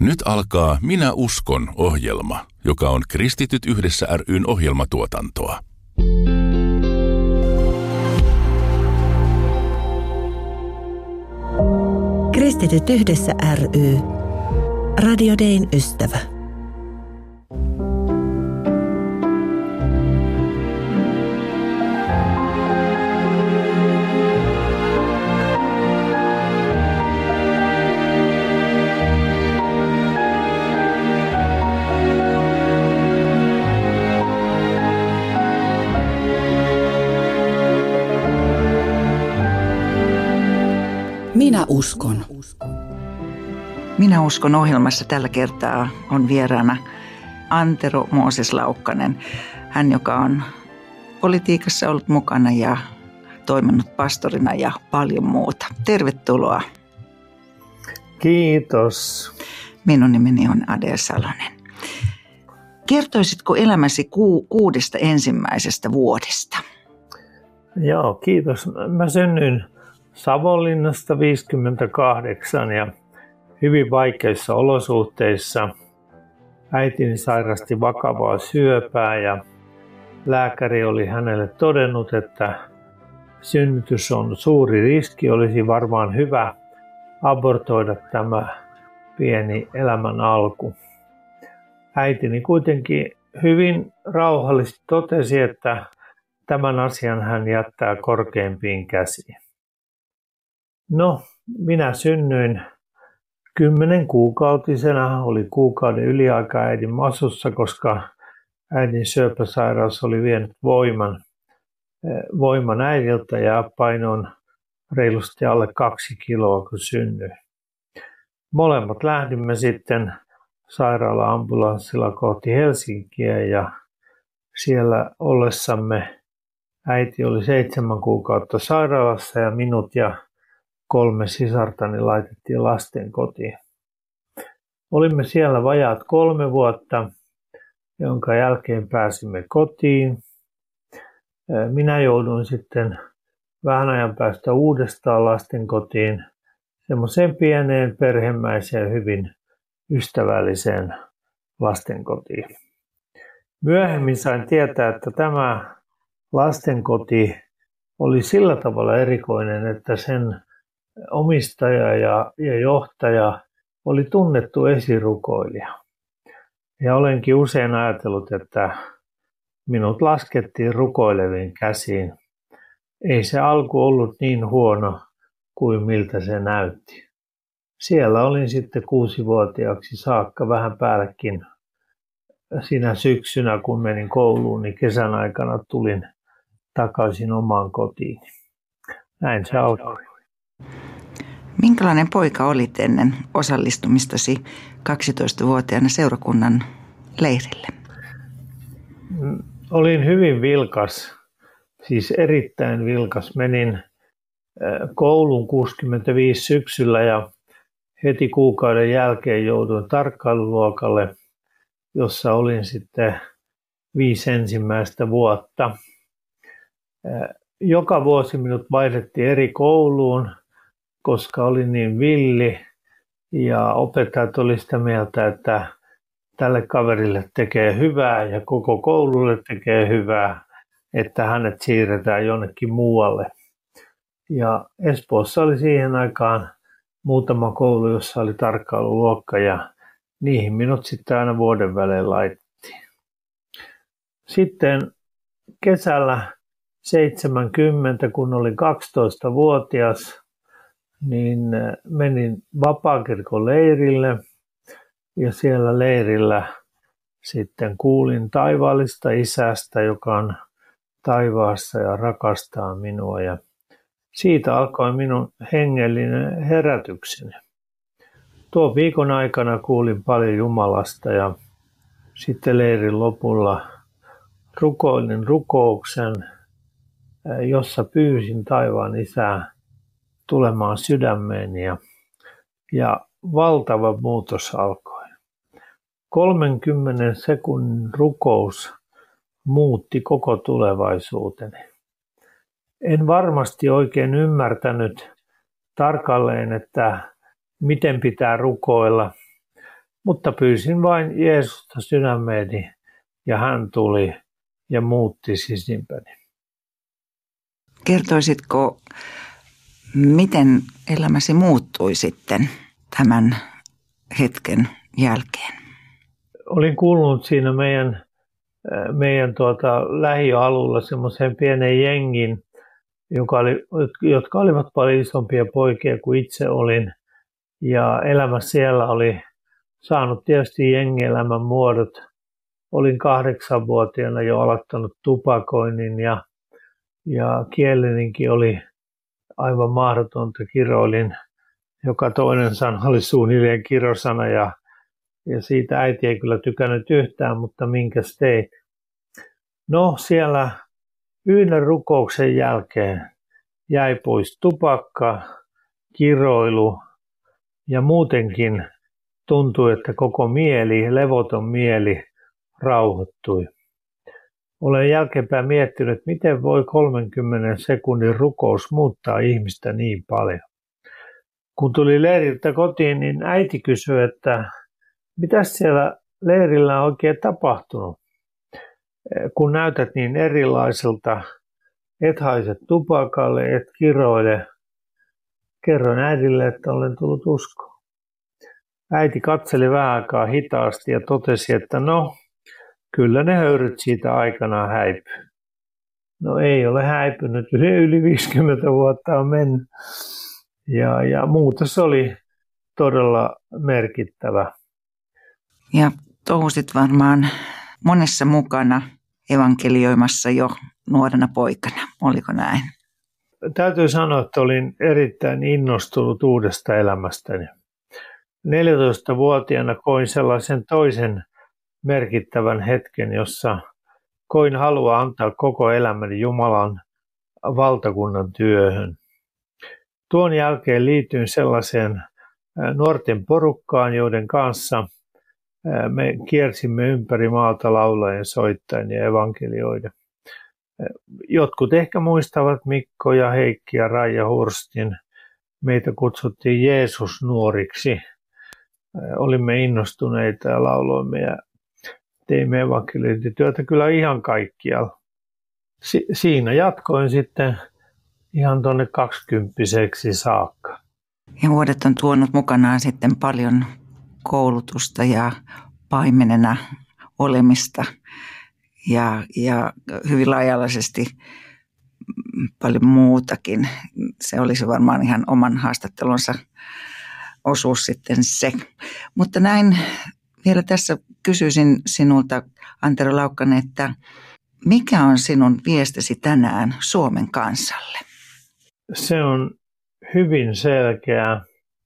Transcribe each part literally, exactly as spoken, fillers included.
Nyt alkaa Minä uskon -ohjelma, joka on Kristityt yhdessä ry:n ohjelmatuotantoa. Kristityt yhdessä ry. Radio Dayn ystävä. Minä uskon. Minä uskon -ohjelmassa tällä kertaa on vieraana Antero Mooses Laukkanen. Hän, joka on politiikassa ollut mukana ja toiminut pastorina ja paljon muuta. Tervetuloa. Kiitos. Minun nimeni on Adel Salonen. Kertoisitko elämäsi ku- kuudesta ensimmäisestä vuodesta? Joo, kiitos. Mä synnyin Savonlinnasta viisikymmentäkahdeksan ja hyvin vaikeissa olosuhteissa. Äitini sairasti vakavaa syöpää ja lääkäri oli hänelle todennut, että synnytys on suuri riski. Olisi varmaan hyvä abortoida tämä pieni elämän alku. Äitini kuitenkin hyvin rauhallisesti totesi, että tämän asian hän jättää korkeimpiin käsiin. No, minä synnyin kymmenen kuukautisena, oli kuukauden yliaika äidin masussa, koska äidin syöpäsairaus oli vienyt voiman, voiman äidiltä ja painoin reilusti alle kaksi kiloa, kun synnyin. Molemmat lähdimme sitten sairaala-ambulanssilla kohti Helsinkiä ja siellä ollessamme äiti oli seitsemän kuukautta sairaalassa ja minut ja kolme sisartani laitettiin lastenkotiin. Olimme siellä vajaat kolme vuotta, jonka jälkeen pääsimme kotiin. Minä jouduin sitten vähän ajan päästä uudestaan lastenkotiin, semmoiseen pieneen perhemäiseen hyvin ystävälliseen lastenkotiin. Myöhemmin sain tietää, että tämä lastenkoti oli sillä tavalla erikoinen, että sen omistaja ja, ja johtaja oli tunnettu esirukoilija. Ja olenkin usein ajatellut, että minut laskettiin rukoileviin käsiin. Ei se alku ollut niin huono kuin miltä se näytti. Siellä olin sitten kuusivuotiaaksi saakka vähän päällekin. Sinä syksynä, kun menin kouluun, niin kesän aikana tulin takaisin omaan kotiin. Näin se alkoi. Minkälainen poika olit ennen osallistumistasi kaksitoistavuotiaana seurakunnan leirille? Olin hyvin vilkas, siis erittäin vilkas. Menin kouluun kuusikymmentäviisi syksyllä ja heti kuukauden jälkeen jouduin tarkkailuluokalle, jossa olin sitten viisi ensimmäistä vuotta. Joka vuosi minut vaihdettiin eri kouluun, koska olin niin villi ja opettajat oli sitä mieltä, että tälle kaverille tekee hyvää ja koko koululle tekee hyvää, että hänet siirretään jonnekin muualle. Ja Espoossa oli siihen aikaan muutama koulu, jossa oli tarkkailuluokka ja niihin minut sitten aina vuoden välein laitettiin. Sitten kesällä seitsemänkymmentä, kun olin kaksitoistavuotias, niin menin Vapaakirkon leirille ja siellä leirillä sitten kuulin taivaallista Isästä, joka on taivaassa ja rakastaa minua. Ja siitä alkoi minun hengellinen herätykseni. Tuon viikon aikana kuulin paljon Jumalasta ja sitten leirin lopulla rukoilin rukouksen, jossa pyysin taivaan Isää tulemaan sydämeeni ja, ja valtava muutos alkoi. kolmenkymmenen sekunnin rukous muutti koko tulevaisuuteni. En varmasti oikein ymmärtänyt tarkalleen, että miten pitää rukoilla. Mutta pyysin vain Jeesusta sydämeeni ja hän tuli ja muutti sisimpäni. Kertoisitko, miten elämäsi muuttui sitten tämän hetken jälkeen? Olin kuulunut siinä meidän, meidän tuota, lähialueella semmoiseen pienen jengin, joka oli, jotka olivat paljon isompia poikia kuin itse olin. Ja elämä siellä oli saanut tietysti jengielämän muodot. Olin kahdeksanvuotiaana jo aloittanut tupakoinnin ja, ja kieleninkin oli aivan mahdotonta. Kiroilin, joka toinen sana oli suunnilleen kirosana ja, ja siitä äiti ei kyllä tykännyt yhtään, mutta minkäs teit? No siellä yhden rukouksen jälkeen jäi pois tupakka, kiroilu ja muutenkin tuntui, että koko mieli, levoton mieli rauhoittui. Olen jälkeenpäin miettinyt, miten voi kolmenkymmenen sekunnin rukous muuttaa ihmistä niin paljon. Kun tuli leiriltä kotiin, niin äiti kysyi, että mitä siellä leirillä on oikein tapahtunut? Kun näytät niin erilaiselta, et haise tupakalle, et kiroile. Kerroin äidille, että olen tullut uskoon. Äiti katseli vähän aikaa hitaasti ja totesi, että no, kyllä ne höyryt siitä aikanaan häipyy. No ei ole häipynyt, yli, yli viisikymmentä vuotta on mennyt. Ja, ja muutos oli todella merkittävä. Ja touhusit varmaan monessa mukana evankelioimassa jo nuorena poikana, oliko näin? Täytyy sanoa, että olin erittäin innostunut uudesta elämästäni. neljätoistavuotiaana koin sellaisen toisen merkittävän hetken, jossa koin halua antaa koko elämäni Jumalan valtakunnan työhön. Tuon jälkeen liityin sellaiseen nuorten porukkaan, joiden kanssa me kiersimme ympäri maata laulaen, soittaen ja evankelioiden. Jotkut ehkä muistavat Mikko ja Heikki ja Raija Hurstin. Meitä kutsuttiin Jeesus-nuoriksi. Olimme innostuneita ja lauloimme ja teimme evankeliointityötä kyllä ihan kaikkialla. Si- siinä jatkoin sitten ihan tuonne kaksikymppiseksi saakka. Ja vuodet on tuonut mukanaan sitten paljon koulutusta ja paimenena olemista ja, ja hyvin laajalaisesti paljon muutakin. Se olisi varmaan ihan oman haastattelunsa osuus sitten se. Mutta näin vielä tässä kysyisin sinulta, Antero Laukkanen, että mikä on sinun viestisi tänään Suomen kansalle? Se on hyvin selkeä.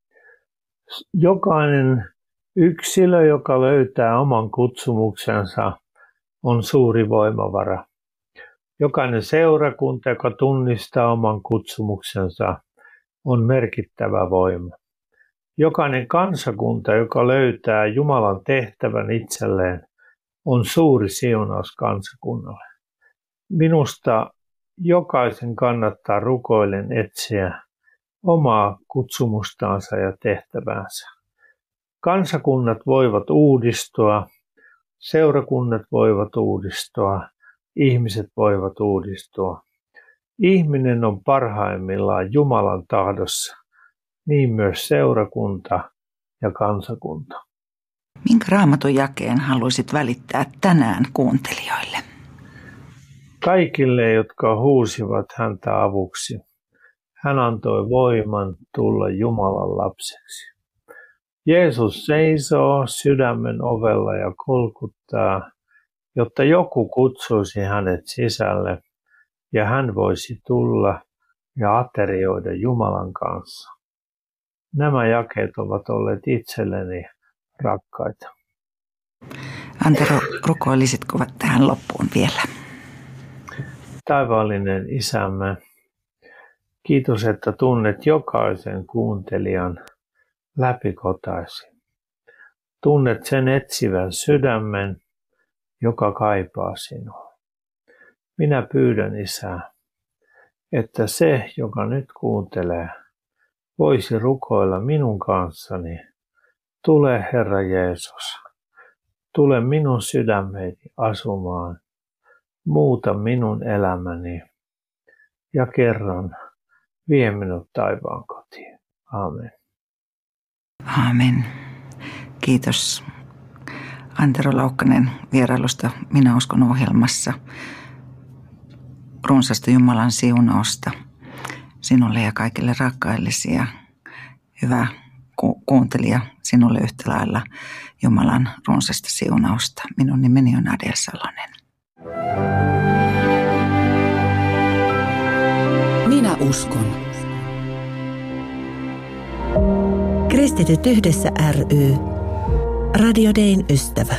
Jokainen yksilö, joka löytää oman kutsumuksensa, on suuri voimavara. Jokainen seurakunta, joka tunnistaa oman kutsumuksensa, on merkittävä voima. Jokainen kansakunta, joka löytää Jumalan tehtävän itselleen, on suuri siunaus kansakunnalle. Minusta jokaisen kannattaa rukoillen etsiä omaa kutsumustansa ja tehtäväänsä. Kansakunnat voivat uudistua, seurakunnat voivat uudistua, ihmiset voivat uudistua. Ihminen on parhaimmillaan Jumalan tahdossa, niin myös seurakunta ja kansakunta. Minkä Raamatun jakeen haluaisit välittää tänään kuuntelijoille? Kaikille, jotka huusivat häntä avuksi, hän antoi voiman tulla Jumalan lapseksi. Jeesus seisoo sydämen ovella ja kolkuttaa, jotta joku kutsuisi hänet sisälle ja hän voisi tulla ja aterioida Jumalan kanssa. Nämä jakeet ovat olleet itselleni rakkaita. Antero, rukoilisitko tähän loppuun vielä? Taivaallinen Isämme, kiitos, että tunnet jokaisen kuuntelijan läpikotaisin. Tunnet sen etsivän sydämen, joka kaipaa sinua. Minä pyydän, Isä, että se, joka nyt kuuntelee, voisi rukoilla minun kanssani Tule Herra Jeesus, tule minun sydämeeni asumaan, muuta minun elämäni ja kerran vie minut taivaan kotiin. Aamen. Aamen. Kiitos Antero Laukkanen vierailusta Minä uskon -ohjelmassa. Runsasta Jumalan siunausta sinulle ja kaikille rakkaillesi ja hyvä ku- kuuntelija sinulle yhtä lailla Jumalan runsasta siunausta. Minun nimeni on Adel Salonen. Minä uskon. Kristityt yhdessä ry. Radio Dayn ystävä.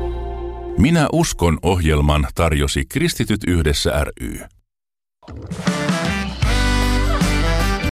Minä uskon -ohjelman tarjosi Kristityt yhdessä ry.